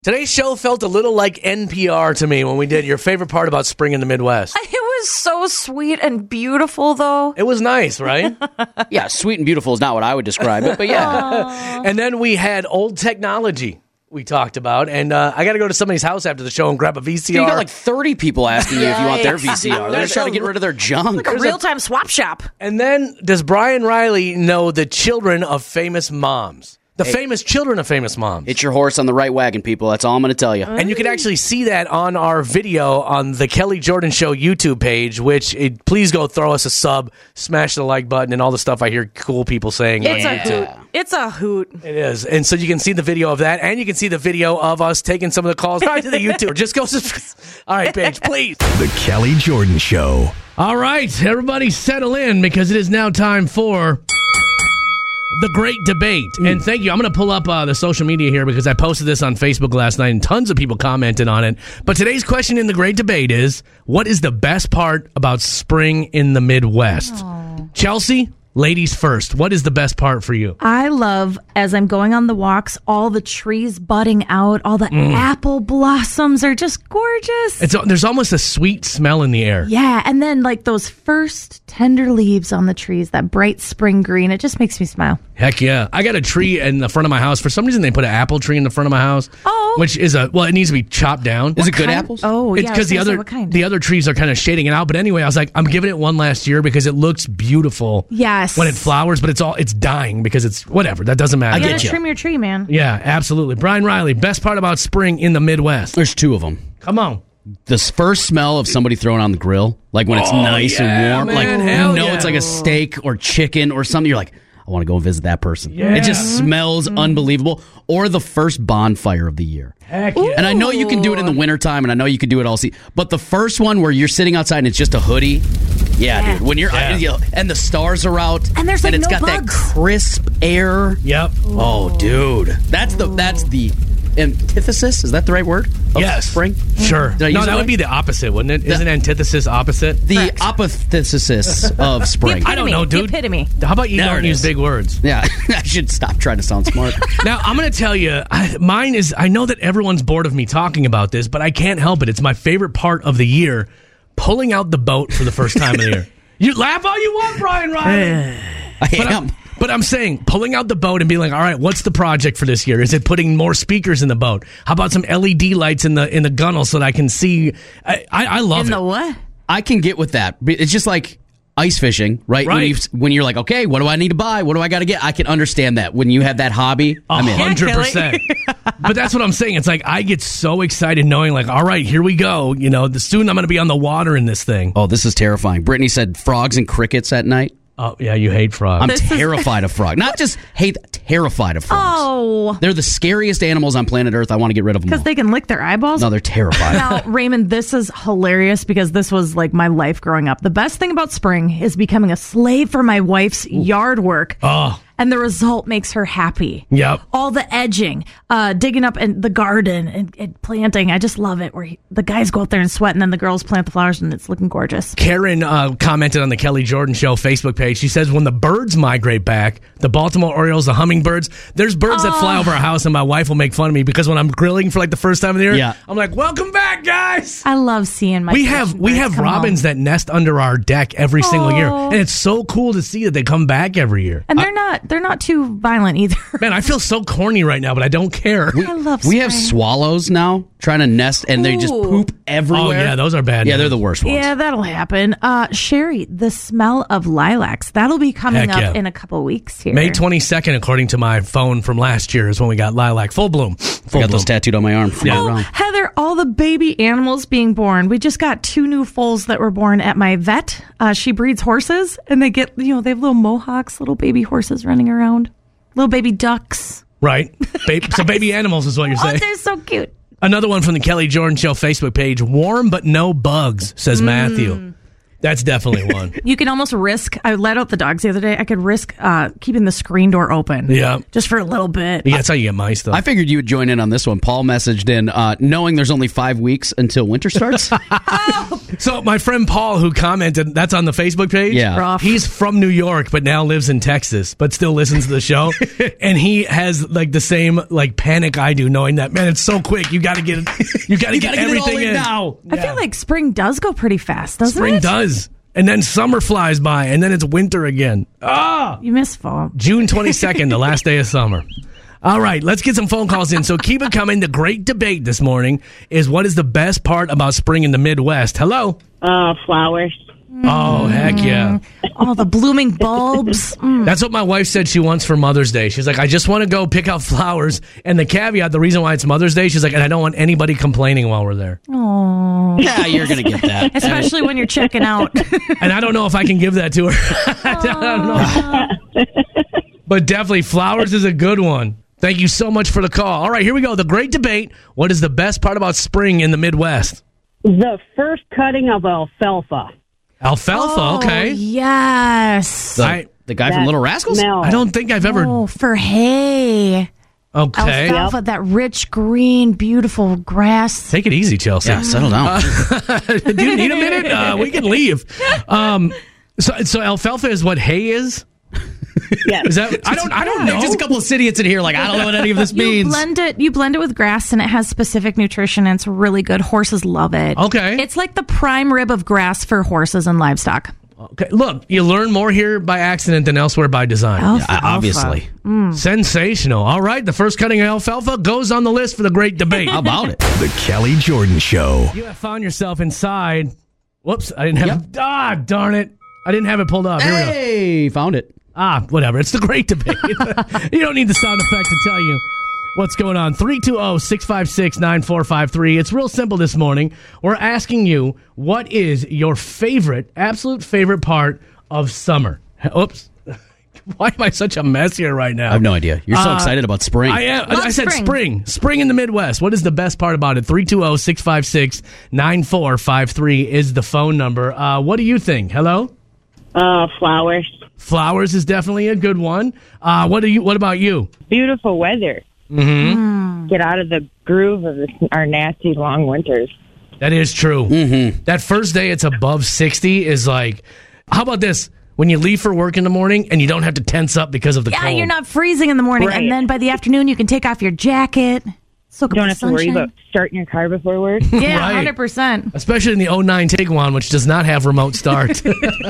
Today's show felt a little like NPR to me when we did your favorite part about spring in the Midwest. It was so sweet and beautiful, though. It was nice, right? Yeah, sweet and beautiful is not what I would describe it, but yeah. And then we had old technology we talked about, and I got to go to somebody's house after the show and grab a VCR. You got like 30 people asking you if you want their VCR. They're just trying to get rid of their junk. Like a real-time swap shop. And then, does Brian Riley know the children of famous moms? The famous children of famous moms. Hit your horse on the right wagon, people. That's all I'm going to tell you. And you can actually see that on our video on the Kelly Jordan Show YouTube page, which please go throw us a sub, smash the like button, and all the stuff I hear cool people saying on YouTube. It's a hoot. It is. And so you can see the video of that, and you can see the video of us taking some of the calls right to the YouTube. Just go. All right, Paige, please. The Kelly Jordan Show. All right, everybody settle in because it is now time for the Great Debate. And thank you. I'm going to pull up the social media here because I posted this on Facebook last night and tons of people commented on it. But today's question in the Great Debate is, what is the best part about spring in the Midwest? Aww. Chelsea, ladies first. What is the best part for you? I love, as I'm going on the walks, all the trees budding out, all the apple blossoms are just gorgeous. There's almost a sweet smell in the air. Yeah, and then like those first tender leaves on the trees, that bright spring green, it just makes me smile. Heck yeah. I got a tree in the front of my house. For some reason, they put an apple tree in the front of my house. Oh. Which is it needs to be chopped down. Is it good apples? Oh, yeah. Because the other trees are kind of shading it out. But anyway, I was like, I'm giving it one last year because it looks beautiful. Yes. When it flowers, but it's dying because it's whatever. That doesn't matter. You gotta trim your tree, man. Yeah, absolutely. Brian Riley, best part about spring in the Midwest. There's two of them. Come on. The first smell of somebody throwing on the grill, like when it's nice and warm, Man, it's like a steak or chicken or something. You're like, I want to go visit that person. Yeah. It just smells unbelievable. Or the first bonfire of the year. Heck yeah. And I know you can do it in the wintertime, and I know you can do it all season. But the first one where you're sitting outside and it's just a hoodie, dude. When you're and the stars are out, and there's like it's no got bugs. that crisp air. Yep. Oh, dude, that's the antithesis. Is that the right word? Yes. Spring. Sure. That would be the opposite, wouldn't it? Isn't antithesis opposite? The apothesis of spring. I don't know, dude. The epitome. How about you don't use big words? Yeah, I should stop trying to sound smart. Now, I'm going to tell you, mine is, I know that everyone's bored of me talking about this, but I can't help it. It's my favorite part of the year, pulling out the boat for the first time of the year. You laugh all you want, Brian Riley. I am. But I'm saying, pulling out the boat and being like, all right, what's the project for this year? Is it putting more speakers in the boat? How about some LED lights in the gunnel so that I can see? I love it. In the what? I can get with that. It's just like ice fishing, right? When you're like, okay, what do I need to buy? What do I got to get? I can understand that. When you have that hobby, I'm in. 100%. But that's what I'm saying. It's like, I get so excited knowing like, all right, here we go. Soon I'm going to be on the water in this thing. Oh, this is terrifying. Brittany said frogs and crickets at night. Oh, yeah, you hate frogs. I'm terrified of frogs. Not just terrified of frogs. Oh. They're the scariest animals on planet Earth. I want to get rid of them Because they can lick their eyeballs? No, they're terrified. Now, Raymond, this is hilarious because this was like my life growing up. The best thing about spring is becoming a slave for my wife's yard work. Oh. And the result makes her happy. Yep. All the edging, digging up in the garden and planting. I just love it where the guys go out there and sweat and then the girls plant the flowers and it's looking gorgeous. Karen commented on the Kelly Jordan Show Facebook page. She says when the birds migrate back, the Baltimore Orioles, the hummingbirds, there's birds that fly over our house and my wife will make fun of me because when I'm grilling for like the first time of the year, I'm like, welcome back, guys. I love seeing my We have robins that nest under our deck every single year. And it's so cool to see that they come back every year. And they're not too violent either. Man, I feel so corny right now, but I don't care. I love We have swallows now trying to nest, and they just poop everywhere. Oh, yeah, those are bad. Yeah, they're the worst ones. Yeah, that'll happen. Sherry, the smell of lilacs, that'll be coming up in a couple weeks here. May 22nd, according to my phone from last year, is when we got lilac. Full bloom. I got those tattooed on my arm. Heather, all the baby animals being born. We just got 2 new foals that were born at my vet. She breeds horses, and they get, they have little mohawks, little baby horses running around. Little baby ducks. Right. So baby animals is what you're saying. Oh, they're so cute. Another one from the Kelly Jordan Show Facebook page. Warm but no bugs, says Matthew. That's definitely one. You can almost risk. I let out the dogs the other day. I could risk keeping the screen door open. Yeah. Just for a little bit. Yeah, that's how you get mice, though. I figured you would join in on this one. Paul messaged in, knowing there's only 5 weeks until winter starts. So my friend Paul, who commented, that's on the Facebook page. Yeah. Rough. He's from New York, but now lives in Texas, but still listens to the show. And he has like the same like panic I do, knowing that, man, it's so quick. You got to get everything in now. I feel like spring does go pretty fast, doesn't Spring it? does. And then summer flies by, and then it's winter again. You miss fall. June 22nd, the last day of summer. All right, let's get some phone calls in. So keep it coming. The great debate this morning is, what is the best part about spring in the Midwest? Hello? Flowers. Oh, heck yeah. All the blooming bulbs. That's what my wife said she wants for Mother's Day. She's like, I just want to go pick out flowers. And the caveat, the reason why it's Mother's Day, she's like, and I don't want anybody complaining while we're there. Oh, Yeah, you're going to get that. especially when you're checking out. And I don't know if I can give that to her. I don't know. But definitely, flowers is a good one. Thank you so much for the call. All right, here we go. The great debate. What is the best part about spring in the Midwest? The first cutting of alfalfa. Alfalfa, okay. Yes. The guy from That Little Rascals? smell. I don't think I've ever... Oh, for hay. Okay. Alfalfa, that rich green, beautiful grass. Take it easy, Chelsea. Yeah, settle down. Do you need a minute? We can leave. So alfalfa is what hay is? Yes. Is that? I don't know. Just a couple of idiots in here like, I don't know what any of this You means. blend it with grass, and it has specific nutrition, and it's really good. Horses love it. Okay. It's like the prime rib of grass for horses and livestock. Okay. Look, you learn more here by accident than elsewhere by design. Alfalfa. Obviously. Sensational. All right, the first cutting of alfalfa goes on the list for the great debate. How about it? The Kelly Jordan Show. You have found yourself inside. Whoops, I didn't have. Darn it. I didn't have it pulled up. Here we go. Hey, found it. Whatever. It's the great debate. You don't need the sound effect to tell you what's going on. 320-656-9453. It's real simple this morning. We're asking you, what is your absolute favorite part of summer? Oops. Why am I such a mess here right now? I have no idea. You're so excited about spring. I am. Love I said spring. Spring in the Midwest. What is the best part about it? 320-656-9453 is the phone number. What do you think? Hello? Flowers. Flowers is definitely a good one. What about you? Beautiful weather. Mm-hmm. Get out of the groove of our nasty long winters. That is true. Mm-hmm. That first day it's above 60 is like, how about this? When you leave for work in the morning and you don't have to tense up because of the Yeah, cold. you're not freezing in the morning, Right. and then by the afternoon you can take off your jacket. Soak up Don't the have to worry sunshine. about starting your car before work. Yeah, Right. 100%. Especially in the 09 Tiguan, which does not have remote start.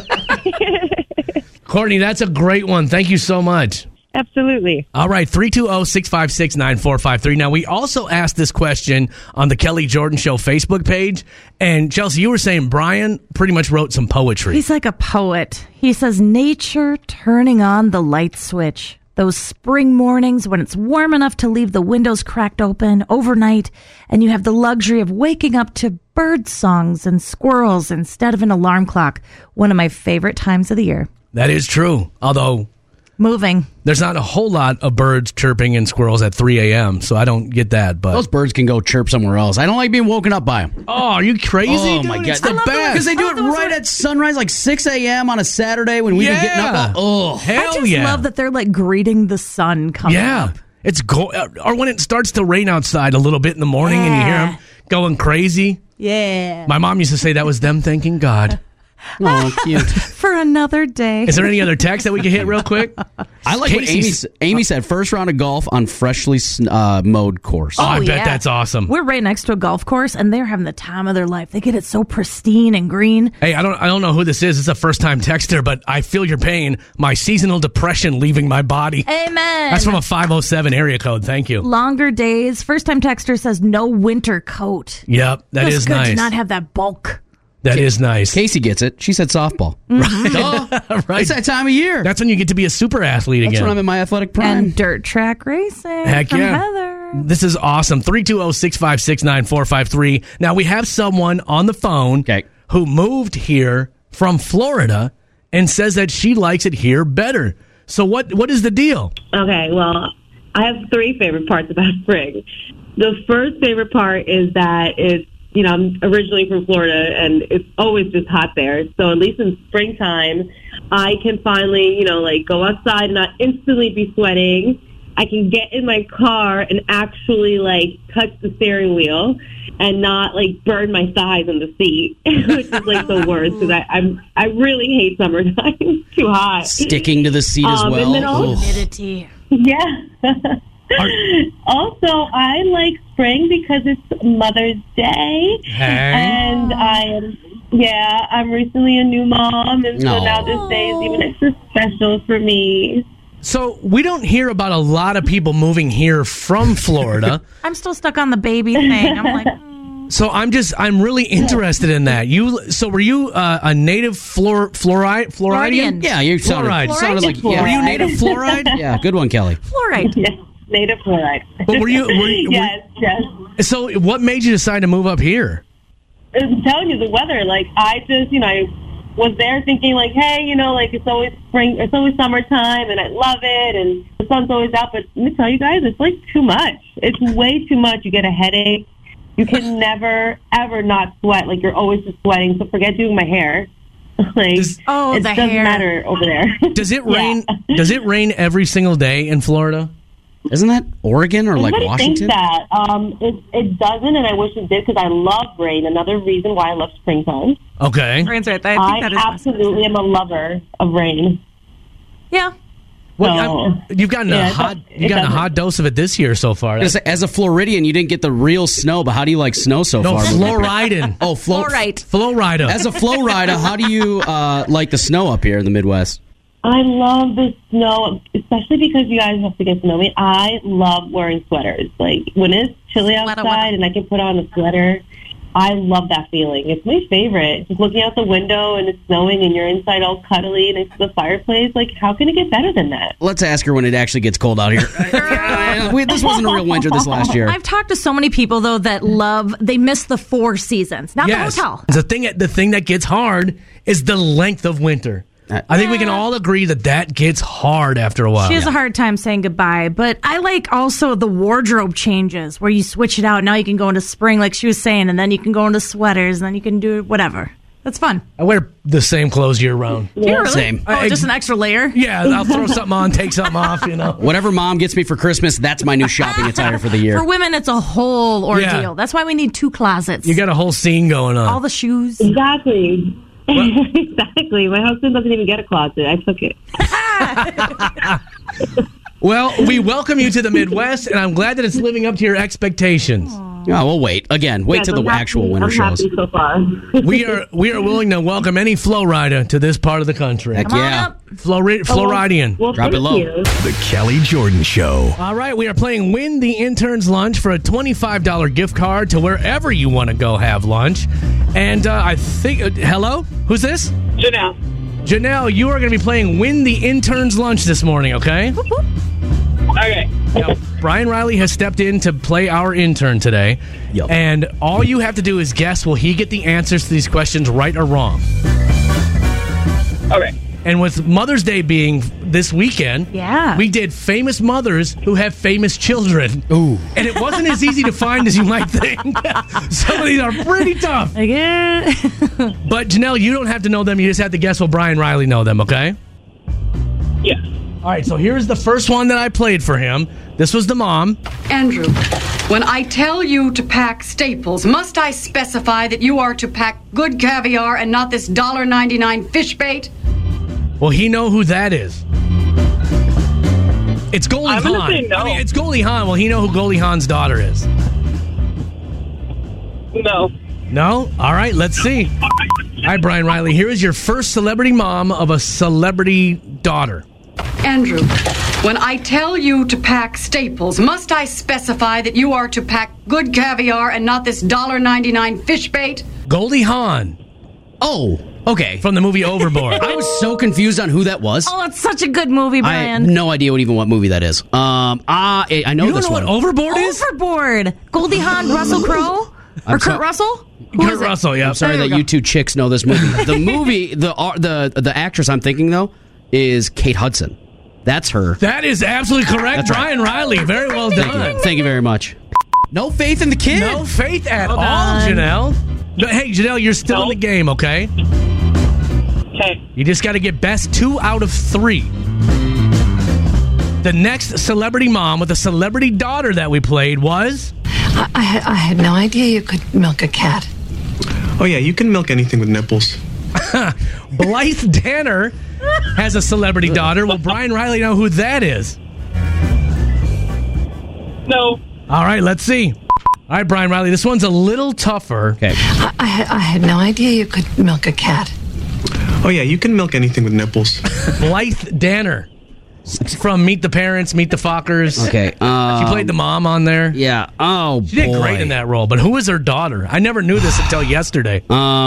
Courtney, that's a great one. Thank you so much. Absolutely. All right, 320-656-9453. Now, we also asked this question on the Kelly Jordan Show Facebook page. And, Chelsea, you were saying Brian pretty much wrote some poetry. He's like a poet. He says, nature turning on the light switch. Those spring mornings when it's warm enough to leave the windows cracked open overnight, and you have the luxury of waking up to bird songs and squirrels instead of an alarm clock. One of my favorite times of the year. That is true. Although Moving. there's not a whole lot of birds chirping and squirrels at 3 a.m., so I don't get that. But Those birds can go chirp somewhere else. I don't like being woken up by them. oh, are you crazy? Oh, dude? my God. It's the I love the way- best. Because they do it right at sunrise, like 6 a.m. on a Saturday when we've been getting up. Oh, Hell I just yeah. love that they're like greeting the sun coming Yeah. up. It's or when it starts to rain outside a little bit in the morning and you hear them going crazy. Yeah. My mom used to say that was them thanking God. oh, cute. For another day. Is there any other text that we can hit real quick? I like what Amy said. First round of golf on freshly mowed course. Oh, I bet yeah. that's awesome. We're right next to a golf course, and they're having the time of their life. They get it so pristine and green. Hey, I don't know who this is. It's a first time texter, but I feel your pain. My seasonal depression leaving my body. Amen. That's from a 507 area code. Thank you. Longer days. First time texter says no winter coat. Yep, that Feels is good nice. to not have that bulk. That is nice. Casey gets it. She said softball. Duh. Right. It's that time of year. That's when you get to be a super athlete That's again. when I'm in my athletic prime. And dirt track racing. Heck from yeah. Heather. This is awesome. 320-656-9453. Now, we have someone on the phone Okay. who moved here from Florida and says that she likes it here better. So what is the deal? Okay, well, I have three favorite parts about spring. The first favorite part is that it's I'm originally from Florida, and it's always just hot there. So at least in springtime, I can finally, go outside and not instantly be sweating. I can get in my car and actually, touch the steering wheel and not, burn my thighs on the seat, which is, the worst, because I really hate summertime. It's too hot. Sticking to the seat as well. And then Humidity. Yeah. Also, I like spring because it's Mother's Day. Hey. And I'm recently a new mom, and so now this day is even extra special for me. So we don't hear about a lot of people moving here from Florida. I'm still stuck on the baby thing. I'm like, So I'm really interested in that. Were you a native Floridian? Yeah, you sounded like Were you native fluoride? Yeah, good one, Kelly. fluoride. Yes, native fluoride. But were you yes. So what made you decide to move up here? I'm telling you, the weather. I just, I was there thinking, hey, it's always spring, it's always summertime, and I love it, and the sun's always out. But let me tell you guys, it's too much. It's way too much. You get a headache. You can never, ever not sweat. You're always just sweating. So forget doing my hair. It doesn't matter over there. Does it rain? Does it rain every single day in Florida? Isn't that Oregon or Everybody Washington? thinks that. It doesn't, and I wish it did because I love rain. Another reason why I love springtime. Okay. Rain's right there. I absolutely am a lover of rain. Yeah. Well, you've gotten a hot dose of it this year so far. As a Floridian, you didn't get the real snow, but how do you like snow so far? Floridin. Oh, Florida. As a Florida, how do you like the snow up here in the Midwest? I love the snow, especially because you guys have to get to know me. I love wearing sweaters. When it's chilly outside and I can put on a sweater, I love that feeling. It's my favorite. Just looking out the window and it's snowing and you're inside all cuddly next to the fireplace. How can it get better than that? Let's ask her when it actually gets cold out here. This wasn't a real winter this last year. I've talked to so many people, though, that they miss the 4 seasons, not the hotel. The thing that gets hard is the length of winter. I think we can all agree that gets hard after a while. She has a hard time saying goodbye, but I like also the wardrobe changes where you switch it out. Now you can go into spring, like she was saying, and then you can go into sweaters, and then you can do whatever. That's fun. I wear the same clothes year round. Yeah, really? Same. Just an extra layer? Yeah, I'll throw something on, take something off, Whatever mom gets me for Christmas, that's my new shopping attire for the year. For women, it's a whole ordeal. Yeah. That's why we need 2 closets. You got a whole scene going on. All the shoes. Exactly. Exactly. My husband doesn't even get a closet. I took it. Well, we welcome you to the Midwest, and I'm glad that it's living up to your expectations. Oh, we'll wait. Again, wait till the actual winter shows. I'm happy so far. We are willing to welcome any Florida to this part of the country. Heck yeah. Floridian. Well, Drop it thank low. you. The Kelly Jordan Show. All right, we are playing Win the Intern's Lunch for a $25 gift card to wherever you want to go have lunch. And I think, hello? Who's this? Janelle. Janelle, you are going to be playing Win the Intern's Lunch this morning, okay? Okay. Now, Brian Riley has stepped in to play our intern today. Yep. And all you have to do is guess, will he get the answers to these questions right or wrong? Okay. And with Mother's Day being this weekend, we did famous mothers who have famous children. Ooh. And it wasn't as easy to find as you might think. Some of these are pretty tough. But Janelle, you don't have to know them. You just have to guess will Brian Riley know them, okay? Yes. All right, so here's the first one that I played for him. This was the mom. Andrew, when I tell you to pack Staples, must I specify that you are to pack good caviar and not this $1.99 fish bait? Will he know who that is? It's Goldie I'm Hawn. gonna say no. I mean, it's Goldie Hawn. Will he know who Goldie Hawn's daughter is? No. No? All right, let's see. All right, Brian Riley, here is your first celebrity mom of a celebrity daughter. Andrew, when I tell you to pack Staples, must I specify that you are to pack good caviar and not this $1.99 fish bait? Goldie Hawn. Oh, okay. From the movie Overboard. I was so confused on who that was. Oh, it's such a good movie, I have Brian. no idea what movie that is. I know You don't this know one. what Overboard is? Overboard. Goldie Hawn, Russell Crowe? Or Kurt Russell? Who Kurt is it? Russell, yeah. I'm sorry that you two chicks know this movie. The movie, the actress I'm thinking though is Kate Hudson. That's her. That is absolutely correct, That's right. Brian Riley. Very well done. Thank you very much. No faith in the kid? No faith at Hold all, on. Janelle. No, hey, Janelle, you're still in the game, okay? Okay. You just got to get best 2 out of 3. The next celebrity mom with a celebrity daughter that we played was... I had no idea you could milk a cat. Oh, yeah, you can milk anything with nipples. Blythe Danner has a celebrity daughter. Will Brian Riley know who that is? No. All right, let's see. All right, Brian Riley, this one's a little tougher. Okay. I had no idea you could milk a cat. Oh, yeah, you can milk anything with nipples. Blythe Danner from Meet the Parents, Meet the Fockers. Okay. She played the mom on there. Yeah. Oh, She did great in that role, but who is her daughter? I never knew this until yesterday.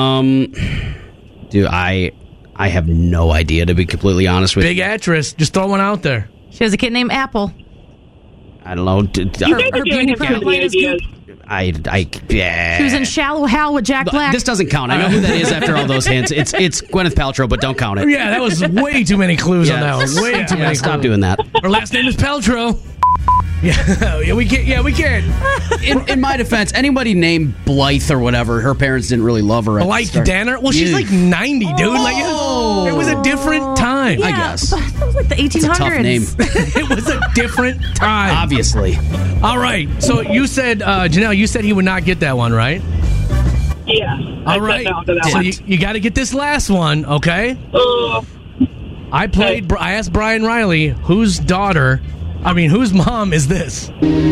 Dude, I have no idea, to be completely honest with Big you. actress. Just throw one out there. She has a kid named Apple. I don't know. You guys are Her giving him beauty too many pageant is ideas. Yeah. She was in Shallow Hal with Jack Black. This doesn't count. I know who that is after all those hints. It's Gwyneth Paltrow, but don't count it. Yeah, that was way too many clues on that one. Way too many Stop clues. doing that. Her last name is Paltrow. Yeah, we can. Yeah, we can. In my defense, anybody named Blythe or whatever, her parents didn't really love her. At the Blythe start. Danner. Well, she's like 90, dude. Like it was a different time. yeah, I guess. but that was like the 1800s. It's a tough name. It was a different time. Obviously. All right. So you said, Janelle, you said he would not get that one, right? Yeah. All right. So you got to get this last one, okay? I asked Brian Riley, whose mom is this?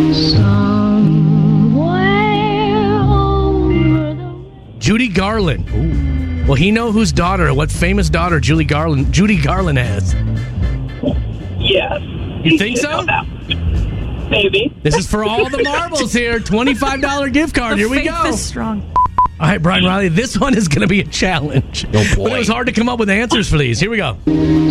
Judy Garland. Ooh. Will he know whose daughter, what famous daughter Judy Garland has? Yes. You think so? Maybe. This is for all the marbles here. $25 gift card. Here we Faith go. is strong. All right, Brian Riley, this one is going to be a challenge. Oh, boy. But it was hard to come up with answers for these. Here we go.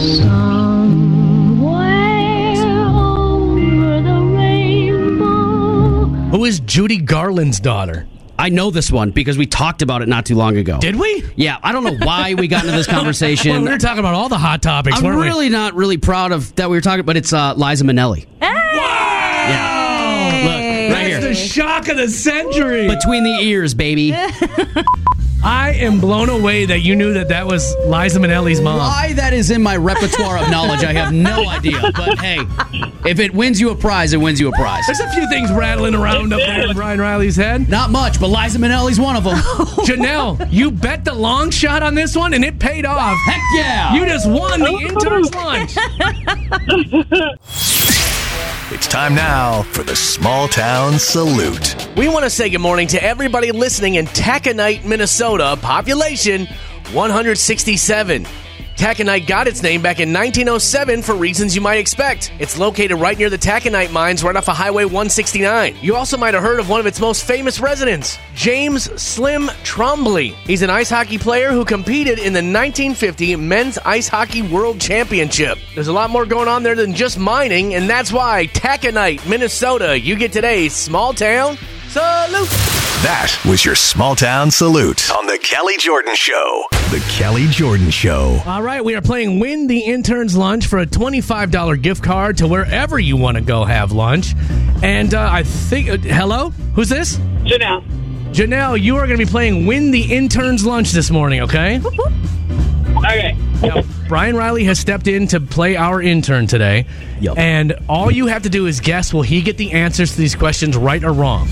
Who is Judy Garland's daughter? I know this one because we talked about it not too long ago. Did we? Yeah, I don't know why we got into this conversation. Well, we were talking about all the hot topics, I'm weren't we? really not really proud of that we were talking, but it's Liza Minnelli. Yeah. Look, right That's here. the shock of the century. Between the ears, baby. I am blown away that you knew that was Liza Minnelli's mom. Why that is in my repertoire of knowledge, I have no idea. But hey, if it wins you a prize, it wins you a prize. There's a few things rattling around up there in Brian Riley's head. Not much, but Liza Minnelli's one of them. Janelle, you bet the long shot on this one, and it paid off. Heck yeah! You just won the intern's lunch. It's time now for the Small Town Salute. We want to say good morning to everybody listening in Taconite, Minnesota. Population 167. Taconite got its name back in 1907 for reasons you might expect. It's located right near the taconite mines right off of Highway 169. You also might have heard of one of its most famous residents, James Slim Trombley. He's an ice hockey player who competed in the 1950 Men's Ice Hockey World Championship. There's a lot more going on there than just mining, and that's why Taconite, Minnesota, you get today's Small Town Salute. That was your Small Town Salute on The Kelly Jordan Show. The Kelly Jordan Show. All right, we are playing Win the Intern's Lunch for a $25 gift card to wherever you want to go have lunch. And I think, hello? Who's this? Janelle. Janelle, you are going to be playing Win the Intern's Lunch this morning, okay? Okay. Now, Brian Riley has stepped in to play our intern today. Yep. And all you have to do is guess, will he get the answers to these questions right or wrong?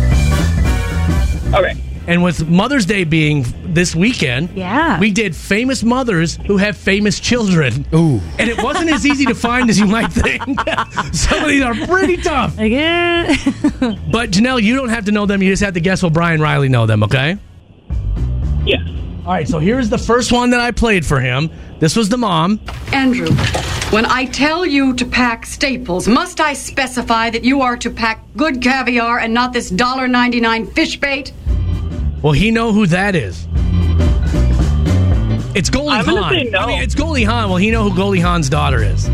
Okay. And with Mother's Day being this weekend, Yeah. we did famous mothers who have famous children. Ooh. And it wasn't as easy to find as you might think. Some of these are pretty tough. Again. But Janelle, you don't have to know them. You just have to guess will Brian Riley know them, okay? Yes. All right, so here's the first one that I played for him. This was the mom. Andrew, when I tell you to pack Staples, must I specify that you are to pack good caviar and not this $1.99 fish bait? Will he know who that is? It's Goldie I'm Hawn. gonna say no. I mean, it's Goldie Hawn. Will he know who Goldie Hawn's daughter is?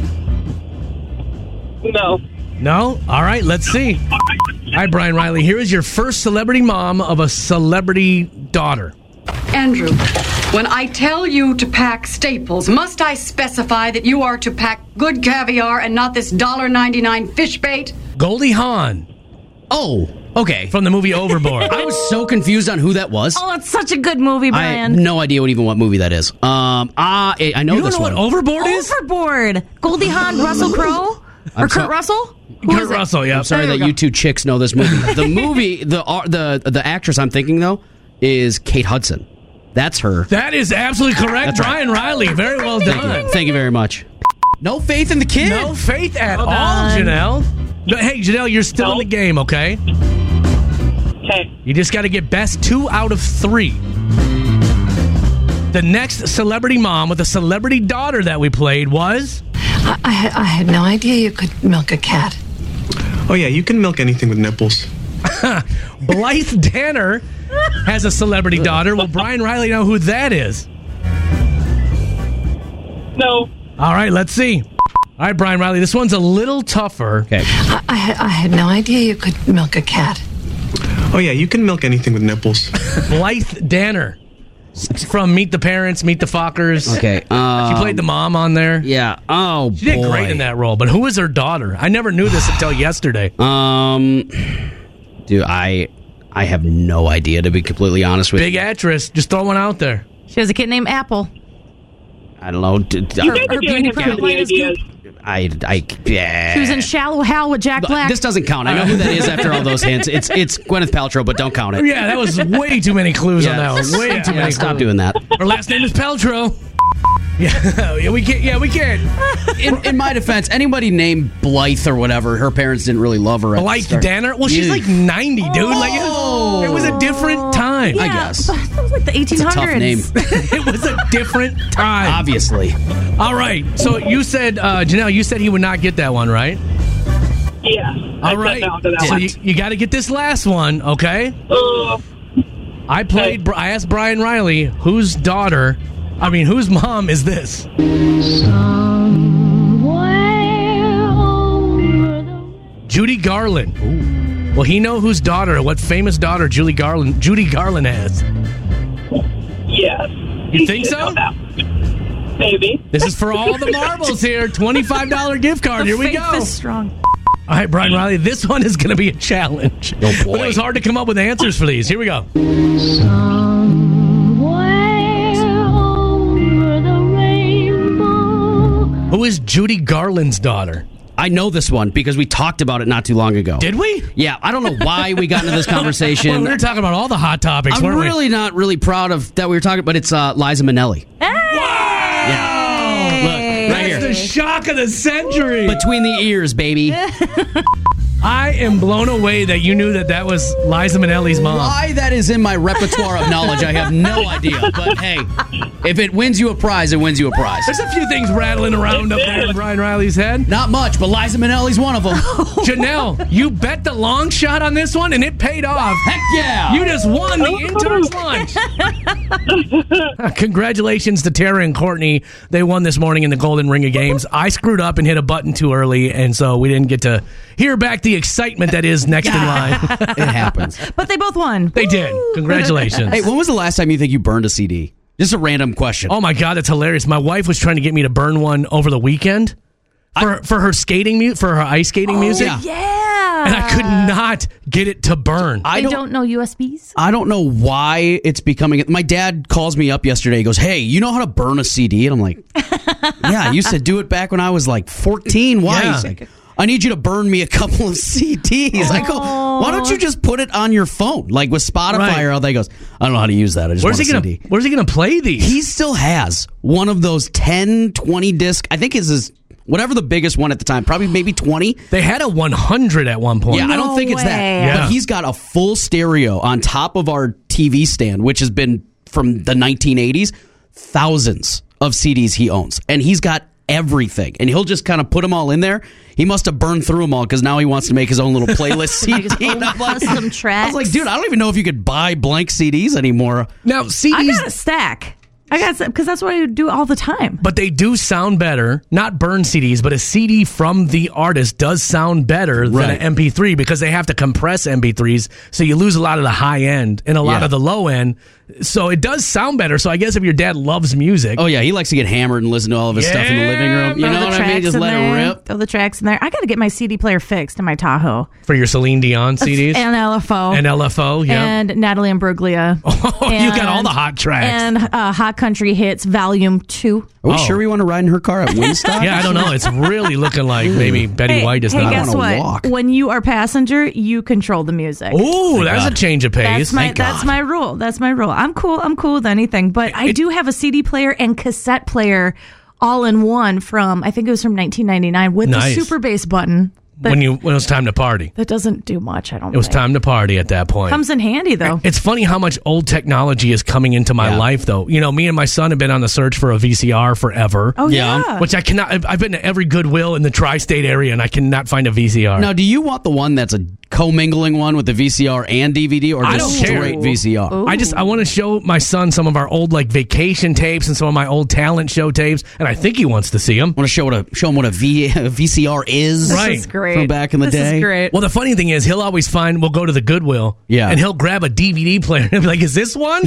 No. No? All right, let's see. All right, Brian Riley, here is your first celebrity mom of a celebrity daughter. Andrew, when I tell you to pack Staples, must I specify that you are to pack good caviar and not this $1.99 fish bait? Goldie Hawn. Oh. Okay. From the movie Overboard. I was so confused on who that was. Oh, it's such a good movie, I have Brian. no idea what movie that is. I know You don't this know one. what Overboard is? Overboard. Goldie Hawn, Russell Crowe? Or Kurt Russell? Who Kurt is it? Russell, yeah. I'm sorry There that we you go. two chicks know this movie. The movie, the actress I'm thinking, though, is Kate Hudson. That's her. That is absolutely correct. That's right. Brian Riley. Very well done. Thank you very much. No faith in the kid. No faith at all, done. Janelle. But hey, Janelle, you're still in the game, okay? Okay. You just got to get best 2 out of 3. The next celebrity mom with a celebrity daughter that we played was... I had no idea you could milk a cat. Oh, yeah, you can milk anything with nipples. Blythe Danner has a celebrity daughter. Will Brian Riley know who that is? No. All right, let's see. All right, Brian Riley, this one's a little tougher. Okay. I had no idea you could milk a cat. Oh, yeah, you can milk anything with nipples. Blythe Danner from Meet the Parents, Meet the Fockers. Okay. She played the mom on there. Yeah. Oh, She did great in that role, but who is her daughter? I never knew this until yesterday. Dude, I have no idea, to be completely honest with Big you. actress. Just throw one out there. She has a kid named Apple. I don't know. You guys her are beauty doing product good line is ideas. Yeah. She was in Shallow Hal with Jack Black. This doesn't count. I know who that is after all those hints. It's Gwyneth Paltrow, but don't count it. Yeah, that was way too many clues on that one. Way too many Stop clues. doing that. Her last name is Paltrow. Yeah, we can't. Yeah, we can't. In my defense, anybody named Blythe or whatever, her parents didn't really love her. At the Blythe start. Danner. Well, she's like 90, dude. Like it was a different time. yeah, I guess. but that was like the 1800s. It's a tough name. It was a different time. Obviously. All right. So you said, Janelle, you said he would not get that one, right? Yeah. All right. So you got to get this last one, okay? I asked Brian Riley, whose mom is this? Judy Garland. Ooh. Will he know whose daughter, what famous daughter Judy Garland has? Yes. You think so? Maybe. This is for all the marbles here. $25 gift card. Here we Faith go. is strong. All right, Brian Riley, this one is going to be a challenge. Oh, boy. But it was hard to come up with answers for these. Here we go. Who is Judy Garland's daughter? I know this one because we talked about it not too long ago. Did we? Yeah, I don't know why we got into this conversation. Well, we were talking about all the hot topics, I'm weren't we? really not really proud of that we were talking, but it's Liza Minnelli. Yeah. Look, right That's here. the shock of the century. Between the ears, baby. I am blown away that you knew that was Liza Minnelli's mom. Why that is in my repertoire of knowledge, I have no idea. But hey, if it wins you a prize, it wins you a prize. There's a few things rattling around up there in Brian Riley's head. Not much, but Liza Minnelli's one of them. Janelle, you bet the long shot on this one, and it paid off. Heck yeah! You just won the intern's lunch. Congratulations to Tara and Courtney. They won this morning in the Golden Ring of Games. I screwed up and hit a button too early, and so we didn't get to hear back the excitement that is next in line. It happens. But they both won. They did. Congratulations. Hey, when was the last time you think you burned a CD? Just a random question. Oh my God, that's hilarious. My wife was trying to get me to burn one over the weekend for her skating for her ice skating music. Yeah. And I could not get it to burn. They don't know USBs? I don't know why it's becoming. My dad calls me up yesterday. He goes, "Hey, you know how to burn a CD?" And I'm like, "Yeah, I used to do it back when I was like 14. Why?" Yeah. He's like, "I need you to burn me a couple of CDs." I go, "Why don't you just put it on your phone, like with Spotify Right. or all that?" He goes, "I don't know how to use that. I just Where's want he a gonna CD." Where's he gonna play these? He still has one of those 10, 20 disc. I think it's his whatever the biggest one at the time. Probably maybe 20. They had a 100 at one point. Yeah, I don't think it's that. way. Yeah. But he's got a full stereo on top of our TV stand, which has been from the 1980s. Thousands of CDs he owns. And he's got everything. And he'll just kind of put them all in there. He must have burned through them all because now he wants to make his own little playlist CD. And I'm like- Custom I tracks. was like, dude, I don't even know if you could buy blank CDs anymore. Now CDs, I got a stack. Because that's what I do all the time. but they do sound better. Not burn CDs, but a CD from the artist does sound better Right. than an MP3 because they have to compress MP3s, so you lose a lot of the high end and a lot Yeah. of the low end. So it does sound better. So I guess if your dad loves music. Oh, yeah. He likes to get hammered and listen to all of his stuff in the living room. You know what I mean? Just let it rip. Throw the tracks in there. I got to get my CD player fixed in my Tahoe. For your Celine Dion CDs? And LFO. And LFO, yeah. And Natalie Imbruglia. Oh, you got all the hot tracks. And Hot Country Hits Volume 2. Are we sure we want to ride in her car at Wingstop? Yeah, I don't know. It's really looking like maybe Betty White is not. Guess what? Walk. When you are passenger, you control the music. Ooh, that's a change of pace. That's my rule. That's my rule. I'm cool with anything, but I do have a CD player and cassette player all in one from, I think it was from 1999 with the super bass button. When it was time to party. That doesn't do much, I don't think. It was time to party at that point. Comes in handy, though. It's funny how much old technology is coming into my life, though. You know, me and my son have been on the search for a VCR forever. Oh, yeah. Which I cannot. I've been to every Goodwill in the tri-state area, and I cannot find a VCR. Now, do you want the one that's a commingling one with the VCR and DVD, or just straight VCR? Ooh. I want to show my son some of our old vacation tapes and some of my old talent show tapes, and I think he wants to see them. I want to show him what a VCR is. Right. This is great. From back in the day. This is great. Well, the funny thing is, he'll always we'll go to the Goodwill, and he'll grab a DVD player and be like, "Is this one?"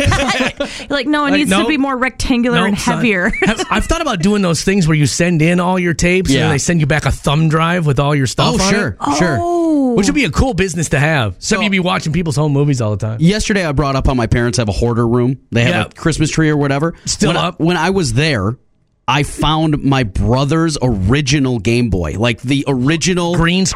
Like, no, it needs to be more rectangular and heavier. I've thought about doing those things where you send in all your tapes and they send you back a thumb drive with all your stuff on sure, it. sure. Which would be a cool business to have. So you'd be watching people's home movies all the time. Yesterday, I brought up how my parents have a hoarder room. They have a Christmas tree or whatever. Still up. When I was there, I found my brother's original Game Boy, like the original green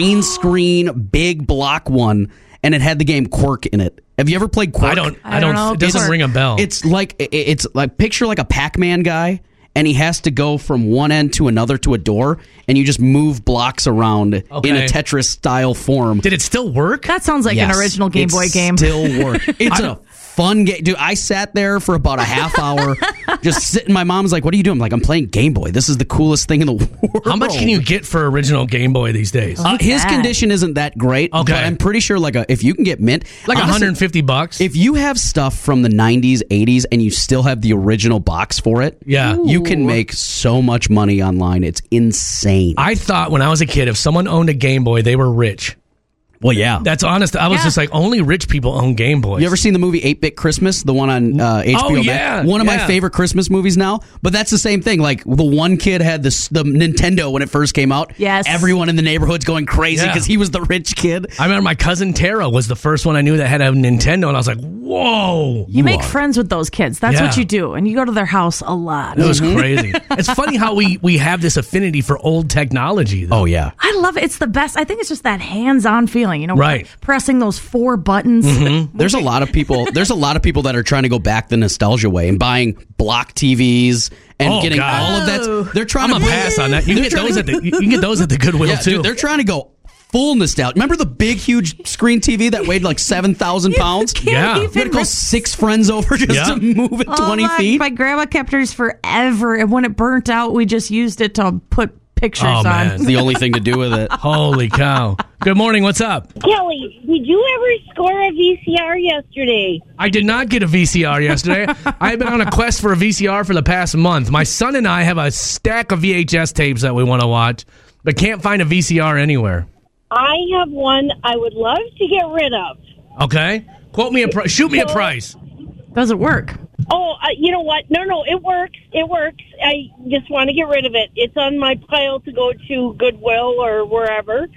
screen, big block one, and it had the game Quirk in it. Have you ever played Quirk? I don't know. It doesn't ring a bell. It's like picture like a Pac-Man guy, and he has to go from one end to another to a door, and you just move blocks around in a Tetris style form. Did it still work? That sounds like an original Game Boy game. Still work. It's a fun game. Dude, I sat there for about a half hour just sitting. My mom's like, "What are you doing?" I'm like, "I'm playing Game Boy. This is the coolest thing in the world." How much can you get for original Game Boy these days? His condition isn't that great. Okay. But I'm pretty sure if you can get mint. Like honestly, $150. If you have stuff from the 90s, 80s, and you still have the original box for it, you can make so much money online. It's insane. I thought when I was a kid, if someone owned a Game Boy, they were rich. Well, yeah. That's honest. I was just like, only rich people own Game Boys. You ever seen the movie 8-Bit Christmas, the one on HBO? Oh, yeah. One of my favorite Christmas movies now. But that's the same thing. Like, the one kid had the Nintendo when it first came out. Yes. Everyone in the neighborhood's going crazy because he was the rich kid. I remember my cousin Tara was the first one I knew that had a Nintendo, and I was like, whoa. You make friends with those kids. That's what you do. And you go to their house a lot. It was crazy. It's funny how we have this affinity for old technology, though. Oh, yeah. I love it. It's the best. I think it's just that hands-on feeling, you know? Right. Pressing those 4 buttons. Mm-hmm. There's a lot of people that are trying to go back the nostalgia way and buying block TVs and getting all of that. They're trying to pass on that. You can get those at the Goodwill too. Dude, they're trying to go full nostalgia. Remember the big, huge screen TV that weighed like 7,000 pounds? Yeah. You had to call 6 friends over just to move it 20 feet. My grandma kept hers forever, and when it burnt out, we just used it to put pictures on. It's the only thing to do with it. Holy cow. Good morning. What's up? Kelly, did you ever score a VCR yesterday? I did not get a VCR yesterday. I've been on a quest for a VCR for the past month. My son and I have a stack of VHS tapes that we want to watch, but can't find a VCR anywhere. I have one I would love to get rid of. Okay. Quote me shoot me a price. Does it work? Oh, you know what? No, it works. It works. I just want to get rid of it. It's on my pile to go to Goodwill or wherever.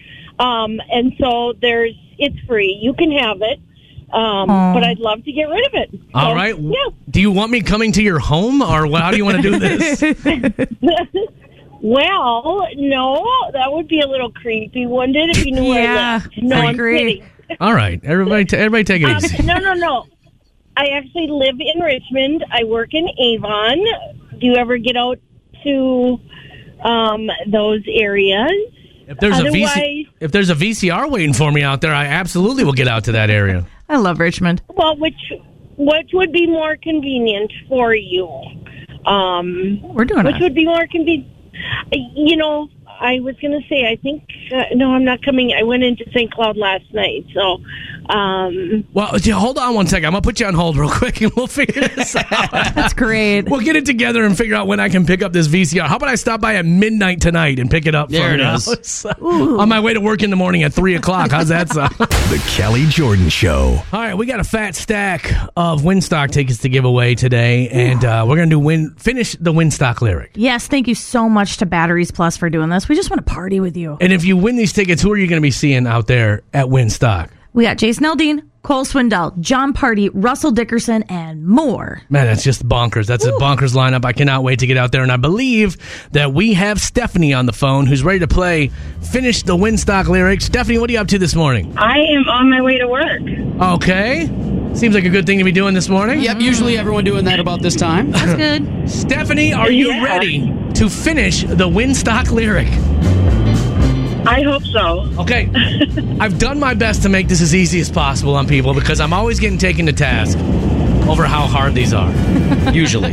And so it's free. You can have it. But I'd love to get rid of it. All right. Yeah. Do you want me coming to your home, or how do you want to do this? Well, no, that would be a little creepy, wouldn't it, if you knew where I lived? No, I'm kidding. All right. Everybody take it easy. No. I actually live in Richmond. I work in Avon. Do you ever get out to those areas? If there's a VCR waiting for me out there, I absolutely will get out to that area. I love Richmond. Well, which would be more convenient for you? We're doing Which would be more convenient? You know, I was going to say, I think, no, I'm not coming. I went into St. Cloud last night, so. Well, hold on one second. I'm going to put you on hold real quick, and we'll figure this out. That's great. We'll get it together and figure out when I can pick up this VCR. How about I stop by at midnight tonight and pick it up There from it the is. house? On my way to work in the morning at 3 o'clock. How's that sound? The Kelly Jordan Show. All right, we got a fat stack of Winstock tickets to give away today, and we're going to finish the Winstock lyric. Yes, thank you so much to Batteries Plus for doing this. We just want to party with you. And if you win these tickets, who are you going to be seeing out there at Winstock? We got Jason Aldean, Cole Swindell, John Party, Russell Dickerson, and more. Man, that's just bonkers. That's a bonkers lineup. I cannot wait to get out there. And I believe that we have Stephanie on the phone who's ready to play Finish the Winstock lyrics. Stephanie, what are you up to this morning? I am on my way to work. Okay. Seems like a good thing to be doing this morning. Yep, usually everyone doing that about this time. That's good. Stephanie, are you ready to finish the Winstock lyric? I hope so. Okay. I've done my best to make this as easy as possible on people because I'm always getting taken to task over how hard these are. Usually.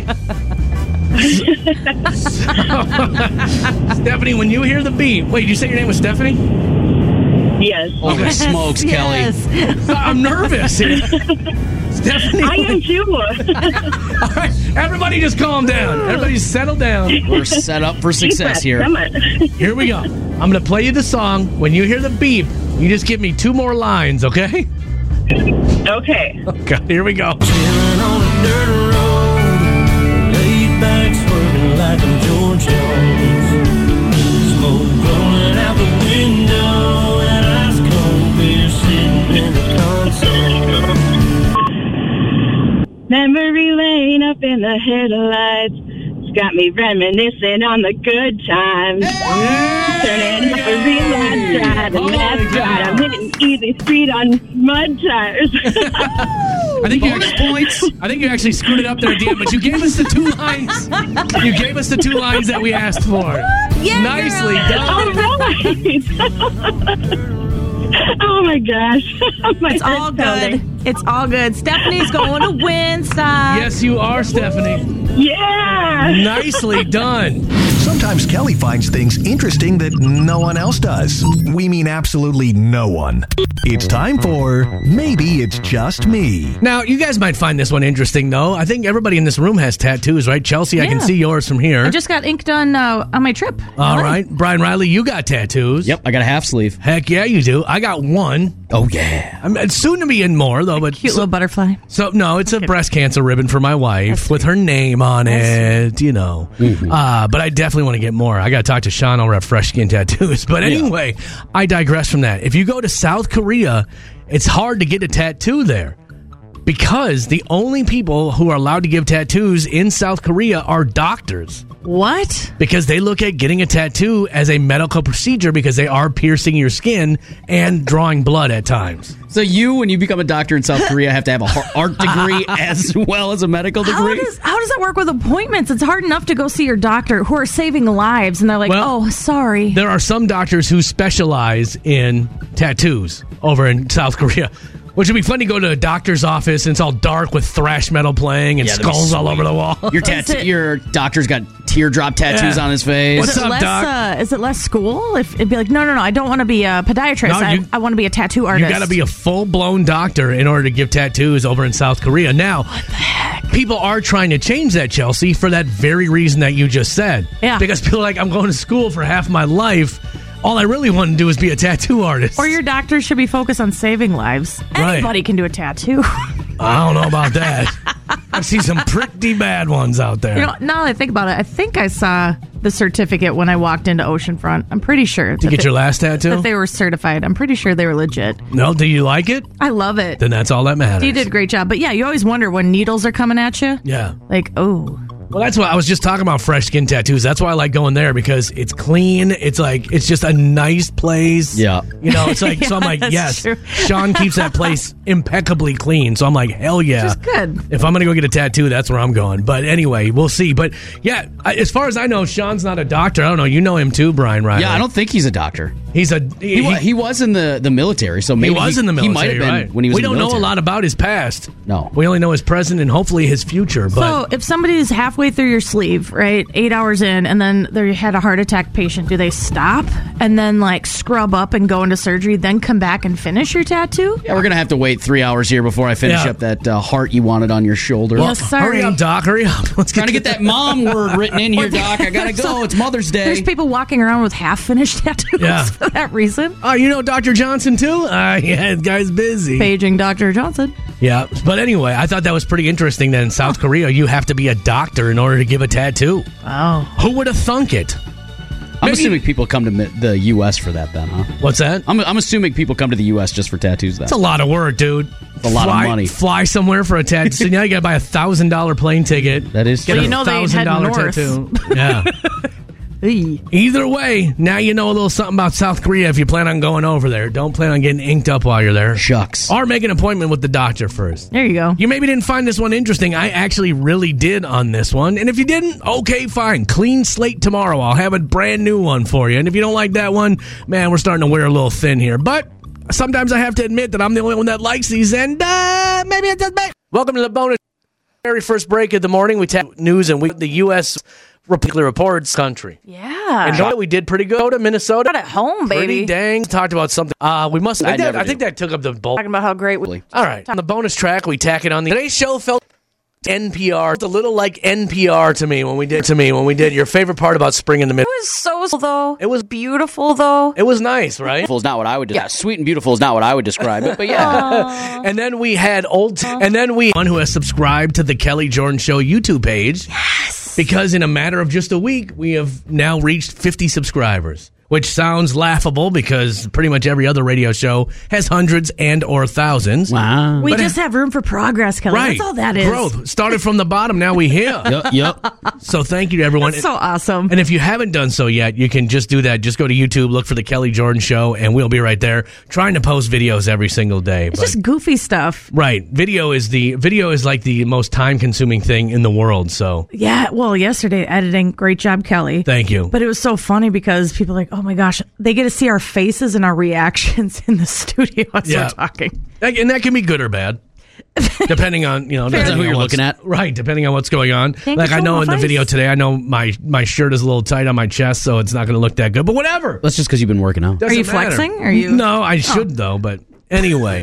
Stephanie, when you hear the beat, wait, you say your name was Stephanie? Yes. Holy smokes, Kelly. I'm nervous. Stephanie. I am too. All right, everybody just calm down. Everybody settle down. We're set up for success here. Here we go. I'm going to play you the song. When you hear the beep, you just give me 2 more lines, okay? Okay. Okay, here we go. On a dirt road, laid back, swerving like I'm George Jones. Smoke rolling out the window, and ice cold beer sitting in the console. Memory lane up in the headlights. It's got me reminiscing on the good times. Turning up a real light side and left right. I'm hitting easy street on mud tires. I think you actually screwed it up there at the end, but you gave us the 2 lines. You gave us the 2 lines that we asked for. Yeah, Nicely done. All right. Oh my gosh. It's all good. It's all good. Stephanie's going to Winstock. Yes, you are, Stephanie. Yeah. Nicely done. Sometimes Kelly finds things interesting that no one else does. We mean absolutely no one. It's time for Maybe It's Just Me. Now, you guys might find this one interesting, though. I think everybody in this room has tattoos, right? Chelsea, I can see yours from here. I just got ink done on my trip. All right. Brian Riley, you got tattoos. Yep, I got a half sleeve. Heck yeah, you do. I got 1. Oh, yeah. It's soon to be in more, though. But Cute little butterfly. So, no, it's a breast cancer ribbon for my wife with her name on it, you know. But I definitely want to get more. I got to talk to Sean over at Fresh Skin Tattoos. But anyway, I digress from that. If you go to South Korea, it's hard to get a tattoo there because the only people who are allowed to give tattoos in South Korea are doctors. What? Because they look at getting a tattoo as a medical procedure because they are piercing your skin and drawing blood at times. So you, when you become a doctor in South Korea, have to have a art degree as well as a medical degree? How does that work with appointments? It's hard enough to go see your doctor who are saving lives, and they're like, oh, sorry. There are some doctors who specialize in tattoos over in South Korea. Which would be fun to go to a doctor's office and it's all dark with thrash metal playing and skulls all over the wall. Your doctor's got teardrop tattoos on his face. What's up, Doc? Is it less school? If it'd be like, no, I don't want to be a podiatrist. I want to be a tattoo artist. You got to be a full-blown doctor in order to give tattoos over in South Korea. Now, what the heck? People are trying to change that, Chelsea, for that very reason that you just said. Yeah. Because people are like, I'm going to school for half my life. All I really want to do is be a tattoo artist. Or your doctor should be focused on saving lives. Right. Anybody can do a tattoo. I don't know about that. I've seen some pretty bad ones out there. You know, now that I think about it, I think I saw the certificate when I walked into Oceanfront. I'm pretty sure. To get your last tattoo? That they were certified. I'm pretty sure they were legit. No, do you like it? I love it. Then that's all that matters. You did a great job. But yeah, you always wonder when needles are coming at you. Yeah. Like, oh. Well, that's why I was just talking about Fresh Skin Tattoos. That's why I like going there because it's clean. It's like, it's just a nice place. Yeah. You know, it's like, so I'm like, yes. True. Sean keeps that place impeccably clean. So I'm like, hell yeah. Just good. If I'm going to go get a tattoo, that's where I'm going. But anyway, we'll see. But yeah, as far as I know, Sean's not a doctor. I don't know. You know him too, Brian Riley. Yeah, I don't think he's a doctor. He was in the military, so maybe he was in the military. He might have been right. when he was. We in the don't know military. a lot about his past. No, we only know his present and hopefully his future. But So if somebody's halfway through your sleeve, right, 8 hours in, and then they had a heart attack patient, do they stop and then like scrub up and go into surgery, then come back and finish your tattoo? Yeah, we're gonna have to wait 3 hours here before I finish Yeah. up that heart you wanted on your shoulder. Yes, sorry. hurry up, Doc. Hurry up. Let's Trying to get that mom word written in here, Doc. I gotta go. It's Mother's Day. There's people walking around with half-finished tattoos Yeah. for that reason. Oh, you know Dr. Johnson too? Yeah, the guy's busy. Paging Dr. Johnson. Yeah, but anyway, I thought that was pretty interesting that in South Korea you have to be a doctor in order to give a tattoo. Wow. Who would have thunk it? I'm assuming people come to the U.S. for that, then, huh? What's that? I'm assuming people come to the U.S. just for tattoos. Then That's a lot of work, dude. It's a lot of money. Fly somewhere for a tattoo. So now you got to buy $1,000 plane ticket. That is Get true. a You know they head $1,000 north. tattoo. Yeah. Either way, now you know a little something about South Korea if you plan on going over there. Don't plan on getting inked up while you're there. Shucks. Or make an appointment with the doctor first. There you go. You maybe didn't find this one interesting. I actually really did on this one. And if you didn't, okay, fine. Clean slate tomorrow. I'll have a brand new one for you. And if you don't like that one, man, we're starting to wear a little thin here. But sometimes I have to admit that I'm the only one that likes these. And maybe it's just me. Welcome to the bonus. Very first break of the morning. We tap news and the U.S. Repeatedly reports country. Yeah. And we did pretty good. Go to Minnesota. Not at home, baby. Pretty dang. Talked about something. We must. I think that took up the bulk. Talking about how great we. All right. On the bonus track, we tack it on. Today's show felt NPR. It's a little like NPR to me when we did your favorite part about spring in the middle. It was so though. It was beautiful though. It was nice, right? Beautiful is not what I would. Yeah, sweet and beautiful is not what I would describe it. But yeah. And then we had one who has subscribed to the Kelly Jordan Show YouTube page. Yes. Because in a matter of just a week, we have now reached 50 subscribers. Which sounds laughable because pretty much every other radio show has hundreds and or thousands. Wow. We just have room for progress, Kelly. Right. That's all that is. Growth. Started from the bottom, now we here. Yep. So thank you to everyone. That's so awesome. And if you haven't done so yet, you can just do that. Just go to YouTube, look for the Kelly Jordan Show, and we'll be right there trying to post videos every single day. It's just goofy stuff. Right. Video is like the most time-consuming thing in the world, so. Yeah, well, yesterday editing, great job, Kelly. Thank you. But it was so funny because people are like, oh my gosh, they get to see our faces and our reactions in the studio as we're talking. And that can be good or bad. Depending on, Depends on who you're looking at. Right, depending on what's going on. Can't Like I know control in my the face. video today, I know my shirt is a little tight on my chest, so it's not going to look that good. But whatever. That's just because you've been working out. Doesn't you matter. flexing? Are you? No, I should though, but anyway.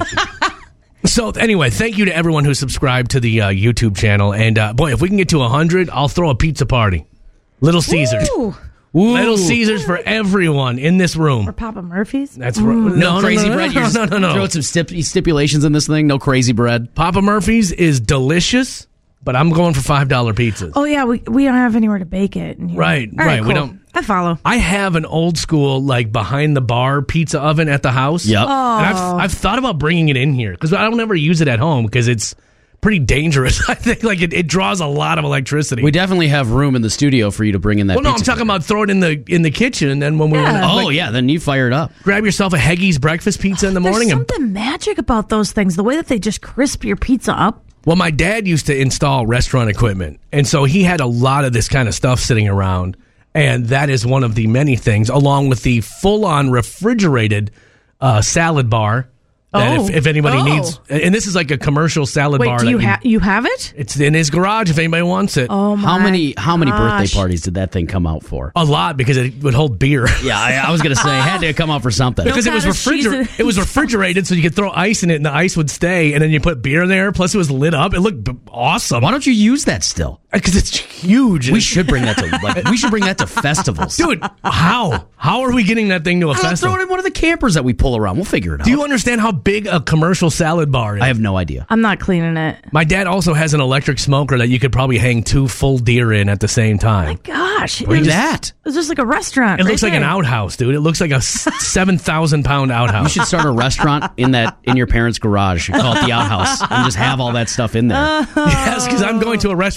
So anyway, thank you to everyone who subscribed to the YouTube channel. And boy, if we can get to 100, I'll throw a pizza party. Little Caesars. Ooh. Little Caesars for everyone in this room. Or Papa Murphy's? That's right. No crazy bread. You're just No. Throw some stipulations in this thing. No crazy bread. Papa Murphy's is delicious, but I'm going for $5 pizzas. Oh, yeah, we don't have anywhere to bake it. in here. Right, All right. Cool. We don't. I follow. I have an old school, like behind the bar pizza oven at the house. Yep. And I've thought about bringing it in here because I don't ever use it at home because it's pretty dangerous. I think like it draws a lot of electricity. We definitely have room in the studio for you to bring in that. Well, no, I'm pizza. talking about throw it in the kitchen, and then when we then you fire it up. grab yourself a Heggie's breakfast pizza in the morning. There's And, something magic about those things. The way that they just crisp your pizza up. well, my dad used to install restaurant equipment, and so he had a lot of this kind of stuff sitting around, and that is one of the many things, along with the full-on refrigerated salad bar. That if anybody needs, and this is like a commercial salad Wait, bar. do that you have it? It's in his garage if anybody wants it. Oh my! How many birthday gosh. parties did that thing come out for? A lot because it would hold beer. Yeah, I was gonna say it had to come out for something. Because it was it was refrigerated, so you could throw ice in it, and the ice would stay, and then you put beer in there. Plus, it was lit up. It looked awesome. Why don't you use that still? Because it's huge. We should bring that to festivals, dude. How are we getting that thing to a I'll festival? throw it in one of the campers that we pull around. We'll figure it out. Do you understand how big a commercial salad bar is? I have no idea. I'm not cleaning it. My dad also has an electric smoker that you could probably hang 2 full deer in at the same time. Gosh, Bring that. It's just like a restaurant. It right looks like an there. outhouse, dude. It looks like a 7,000-pound outhouse. You should start a restaurant in your parents' garage. You call it the outhouse and just have all that stuff in there. Yes, because I'm going to a restaurant called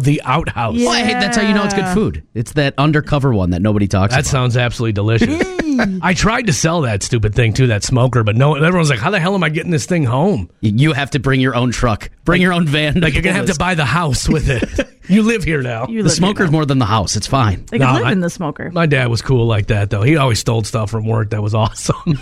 the outhouse. Well, hey, that's how you know it's good food. It's that undercover one that nobody talks about. That sounds absolutely delicious. I tried to sell that stupid thing too, that smoker, but no, everyone's like, how the hell am I getting this thing home? You have to bring your own truck. Bring your own van. Like, you're going to have to buy the house with it. You live here now. The smoker's more than the house. It's fine. They can live in the smoker. My dad was cool like that, though. He always stole stuff from work. That was awesome.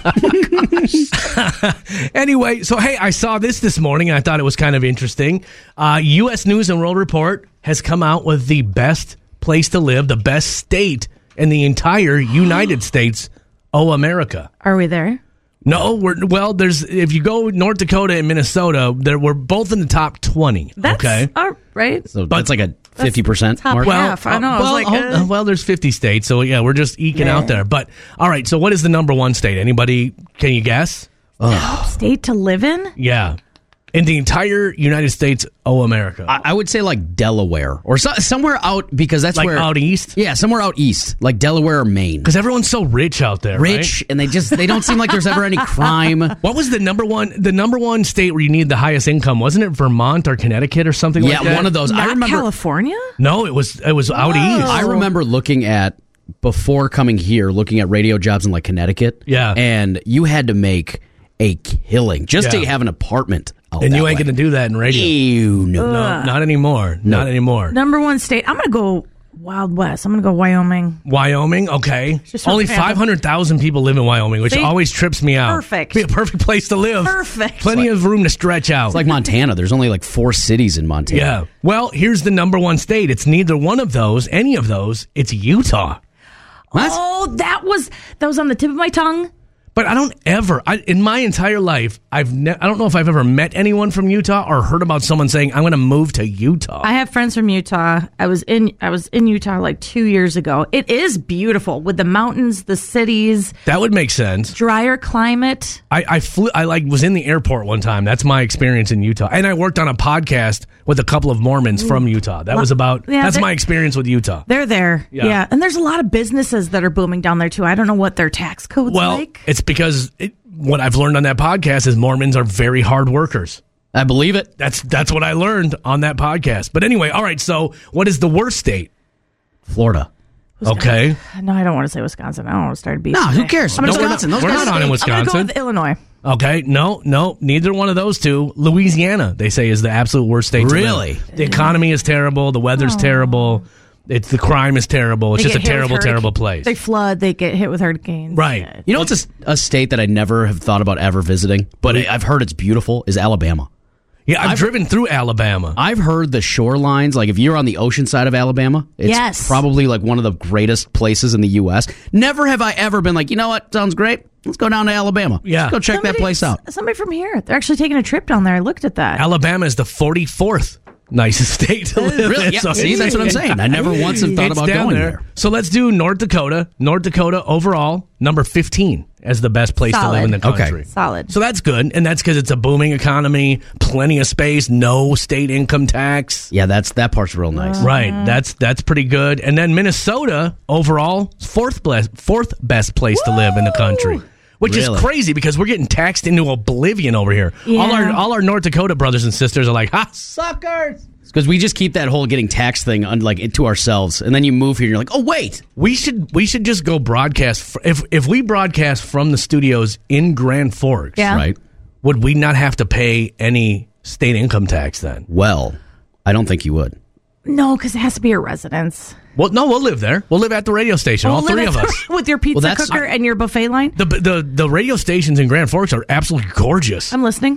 Anyway, so, hey, I saw this morning, and I thought it was kind of interesting. U.S. News and World Report has come out with the best place to live, the best state in the entire United States. Oh, America. Are we there? No, there's if you go North Dakota and Minnesota, we're both in the top 20. That's okay, right. So that's like a 50% mark. Half. I know. Well, there's 50 states, so yeah, we're just eking out there. But all right, so what is the number one state? Anybody? Can you guess? Top state to live in? Yeah. In the entire United States, America. I would say like Delaware or somewhere out, because that's like where out east. Yeah, somewhere out east, like Delaware or Maine. Because everyone's so rich out there, rich, right? And they don't seem like there's ever any crime. What was the number one state where you need the highest income? Wasn't it Vermont or Connecticut or something like that? Yeah, one of those. Not I remember California. No, it was out east. I remember looking at before coming here, looking at radio jobs in like Connecticut. Yeah, and you had to make a killing just to have an apartment. And you ain't going to do that in radio. Ew, no, not anymore. No. Not anymore. Number one state. I'm going to go Wild West. I'm going to go Wyoming. Wyoming, okay. Only 500,000 people live in Wyoming, which always trips me out. Perfect. Be a perfect place to live. Perfect. Plenty of room to stretch out. It's like Montana. There's only like 4 cities in Montana. Yeah. Well, here's the number one state. It's neither one of those, any of those. It's Utah. What? Oh, that was on the tip of my tongue. But I don't ever, in my entire life, I don't know if I've ever met anyone from Utah or heard about someone saying, I'm going to move to Utah. I have friends from Utah. I was in Utah like 2 years ago. It is beautiful with the mountains, the cities. That would make sense. Drier climate. I was in the airport one time. That's my experience in Utah. And I worked on a podcast with a couple of Mormons from Utah. That was that's my experience with Utah. They're there. Yeah. And there's a lot of businesses that are booming down there too. I don't know what their tax code's like. It's because what I've learned on that podcast is Mormons are very hard workers. I believe it. That's what I learned on that podcast. But anyway, all right, so what is the worst state? Florida. Okay. No, I don't want to say Wisconsin. I don't want to start beating. No, who cares? Wisconsin. We're not on in Wisconsin. I'm going to go with Illinois. Okay, no, neither one of those two. Louisiana, they say, is the absolute worst state to live. Really? The economy is terrible. The weather's terrible. The crime is terrible. It's just a terrible, terrible place. They flood. They get hit with hurricanes. Right. Yeah. You know what's a state that I never have thought about ever visiting, but I've heard it's beautiful, is Alabama. Yeah, I've driven through Alabama. I've heard the shorelines, like if you're on the ocean side of Alabama, it's probably like one of the greatest places in the U.S. Never have I ever been like, you know what, sounds great. Let's go down to Alabama. Yeah. Let's go check that place out. Somebody from here, they're actually taking a trip down there. I looked at that. Alabama is the 44th nicest state to live really? in. Yeah, see, that's what I'm saying. I never once have thought about going there. So let's do North Dakota. North Dakota overall, number 15 as the best place to live in the country. Okay. Solid. So that's good, and that's because it's a booming economy, plenty of space, no state income tax. Yeah, that part's real nice. Right, that's pretty good. And then Minnesota overall, fourth best place to live in the country. Which is crazy because we're getting taxed into oblivion over here. Yeah. All our North Dakota brothers and sisters are like, ha, suckers. Because we just keep that whole getting taxed thing to ourselves, and then you move here and you're like, oh wait, we should just go broadcast. If we broadcast from the studios in Grand Forks, right? Would we not have to pay any state income tax then? Well, I don't think you would. No, because it has to be a residence. Well, no, we'll live there. We'll live at the radio station, all three of us. With your pizza cooker and your buffet line? The radio stations in Grand Forks are absolutely gorgeous. I'm listening.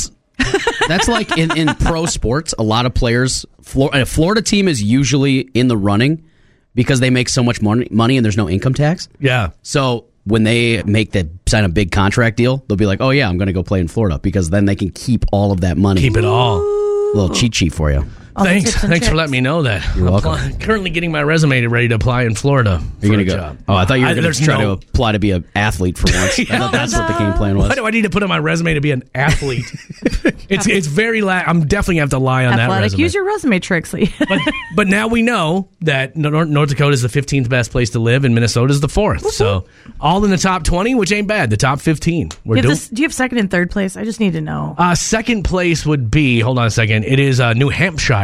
That's like in pro sports, a lot of players, a Florida team is usually in the running because they make so much money and there's no income tax. Yeah. So when they sign a big contract deal, they'll be like, oh yeah, I'm going to go play in Florida because then they can keep all of that money. Keep it all. A little cheat sheet for you. Thanks for letting me know that. You're welcome. Currently getting my resume ready to apply in Florida. You're going to go. Job. Oh, I thought you were going to try to apply to be an athlete for once. I thought that's what the game plan was. Why do I need to put on my resume to be an athlete? It's very. I'm definitely going to have to lie on that resume. Use your resume tricks. but now we know that North Dakota is the 15th best place to live, and Minnesota is the 4th. So all in the top 20, which ain't bad. The top 15. Do you have second and third place? I just need to know. Second place would be. Hold on a second. It is New Hampshire.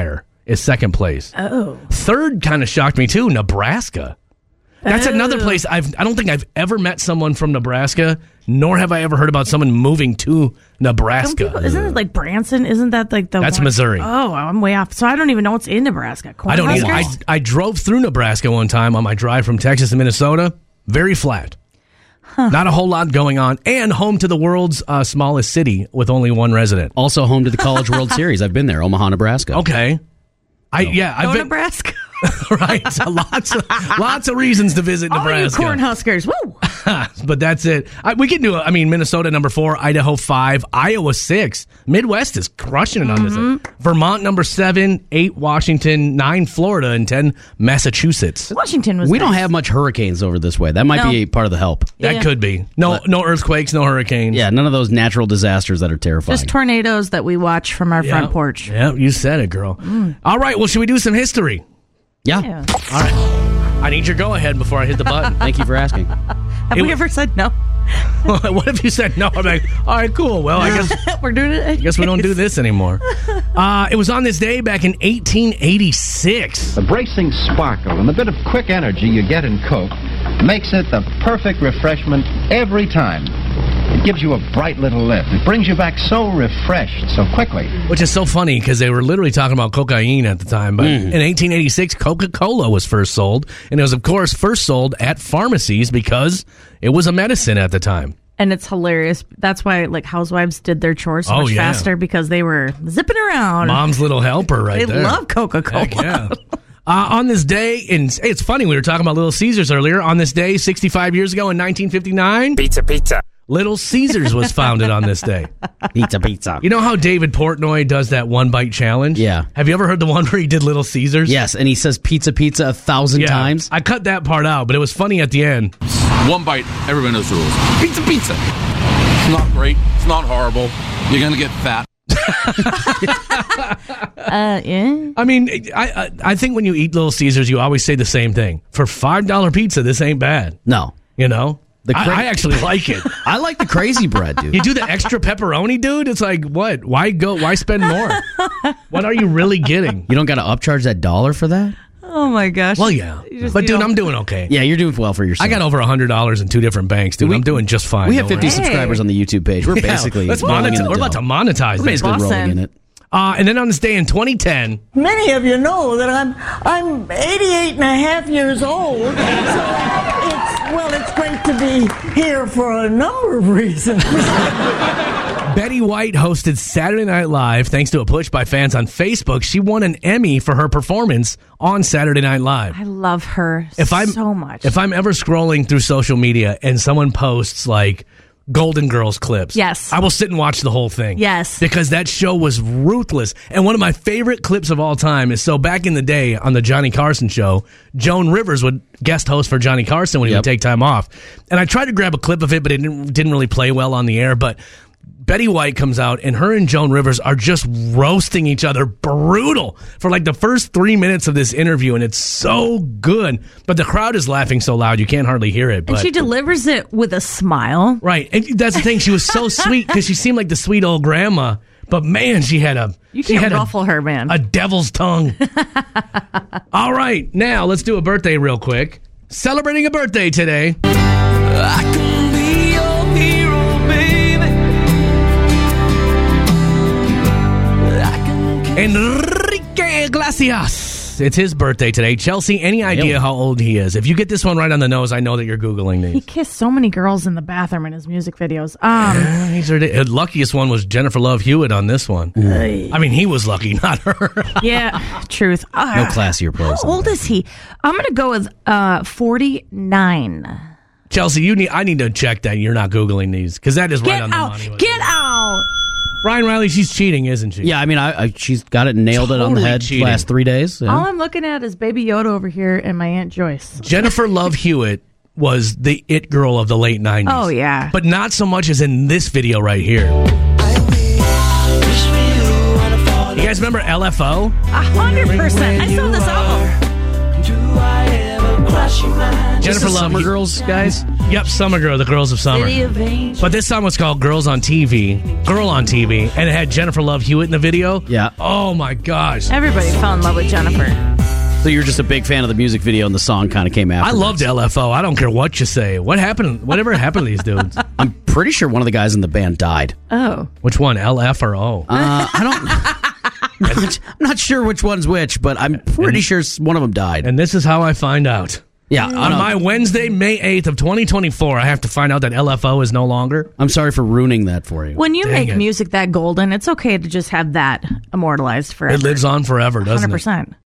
is second place. Oh. Third kind of shocked me too, Nebraska. That's another place I don't think I've ever met someone from Nebraska, nor have I ever heard about someone moving to Nebraska. Isn't it like Branson? Isn't that like the That's one? Missouri. Oh, I'm way off. So I don't even know what's in Nebraska. I don't either. Cornhuskers? I drove through Nebraska one time on my drive from Texas to Minnesota. Very flat. Not a whole lot going on. And home to the world's smallest city with only one resident. Also home to the College World Series. I've been there, Omaha, Nebraska. Okay. I've been Nebraska. right. So lots of reasons to visit Nebraska. Oh, you Cornhuskers. Woo! But that's it. We can do it. I mean, Minnesota number 4, Idaho 5, Iowa 6. Midwest is crushing it on this. Vermont number 7, 8 Washington, 9 Florida, and 10 Massachusetts. Washington was We nice. don't have much hurricanes over this way. That might be part of the help. That could be. No earthquakes, no hurricanes. Yeah, none of those natural disasters that are terrifying. Just tornadoes that we watch from our front porch. Yeah, you said it, girl. All right, well, should we do some history? Yeah. All right. I need your go-ahead before I hit the button. Thank you for asking. Have we ever said no? What if you said no? I'm like, all right, cool. Well, I guess We're doing it. I guess we don't do this anymore. It was on this day back in 1886. The bracing sparkle and the bit of quick energy you get in Coke makes it the perfect refreshment every time. It gives you a bright little lift. It brings you back so refreshed so quickly. Which is so funny because they were literally talking about cocaine at the time. But in 1886, Coca-Cola was first sold. And it was, of course, first sold at pharmacies because it was a medicine at the time. And it's hilarious. That's why like housewives did their chores so much faster because they were zipping around. Mom's little helper right they there. They love Coca-Cola. Heck yeah. On this day, and it's funny, we were talking about Little Caesars earlier. On this day, 65 years ago in 1959. Pizza. Little Caesars was founded on this day. Pizza. You know how David Portnoy does that one bite challenge? Yeah. Have you ever heard the one where he did Little Caesars? Yes, and he says pizza 1,000 times. I cut that part out, but it was funny at the end. One bite, everybody knows the rules. Pizza. It's not great. It's not horrible. You're going to get fat. Yeah. I mean, I think when you eat Little Caesars, you always say the same thing. For $5 pizza, this ain't bad. No. You know? I actually like it. I like the crazy bread, dude. You do the extra pepperoni, dude? It's like, what? Why spend more? What are you really getting? You don't got to upcharge that $1 for that? Oh my gosh. Well, yeah. But dude, I'm doing okay. Yeah, you're doing well for yourself. I got over $100 in 2 different banks, dude. I'm doing just fine. We have 50 subscribers on the YouTube page. We're basically let's rolling in the we're about to monetize We're basically this. rolling in it. And then on this day in 2010, many of you know that I'm 88 and a half years old. So it's great to be here for a number of reasons. Betty White hosted Saturday Night Live thanks to a push by fans on Facebook. She won an Emmy for her performance on Saturday Night Live. I love her so much. If I'm ever scrolling through social media and someone posts like Golden Girls clips, yes, I will sit and watch the whole thing. Yes. Because that show was ruthless. And one of my favorite clips of all time is, so back in the day on the Johnny Carson show, Joan Rivers would guest host for Johnny Carson when he would take time off. And I tried to grab a clip of it, but it didn't really play well on the air. But Betty White comes out, and her and Joan Rivers are just roasting each other brutal for like the first 3 minutes of this interview, and it's so good. But the crowd is laughing so loud you can't hardly hear it. But and she delivers it with a smile. Right. And that's the thing. She was so sweet because she seemed like the sweet old grandma. But man, she had ruffle her, man. A devil's tongue. All right. Now let's do a birthday real quick. Celebrating a birthday today. I can be your hero, baby. Enrique Iglesias. It's his birthday today. Chelsea, any idea how old he is? If you get this one right on the nose, I know that you're Googling these. He kissed so many girls in the bathroom in his music videos. The luckiest one was Jennifer Love Hewitt on this one. I mean, he was lucky, not her. Yeah, truth. No classier place. How old is he? I'm going to go with 49. Chelsea, I need to check that you're not Googling these, because that is right on the money. Get out! Brian Riley, she's cheating, isn't she? Yeah, I mean, she's got it nailed it on the head the last 3 days. Yeah. All I'm looking at is Baby Yoda over here and my Aunt Joyce. Jennifer Love Hewitt was the it girl of the late 90s. Oh, yeah. But not so much as in this video right here. You guys remember LFO? 100%. I saw this album. Jennifer Love Summer Girls, guys. Yep, Summer Girl, the Girls of Summer. City of Angels. But this song was called Girl on TV, and it had Jennifer Love Hewitt in the video. Yeah. Oh my gosh. Everybody fell in love with Jennifer. So you're just a big fan of the music video, and the song kind of came after. I loved LFO. I don't care what you say. Whatever happened to these dudes? I'm pretty sure one of the guys in the band died. Oh. Which one, LF or O? I don't. I'm not sure which one's which, but I'm pretty sure one of them died. And this is how I find out. Yeah. On my Wednesday, May 8th of 2024, I have to find out that LFO is no longer. I'm sorry for ruining that for you. When you make music that golden, it's okay to just have that immortalized forever. It lives on forever, doesn't it? 100%.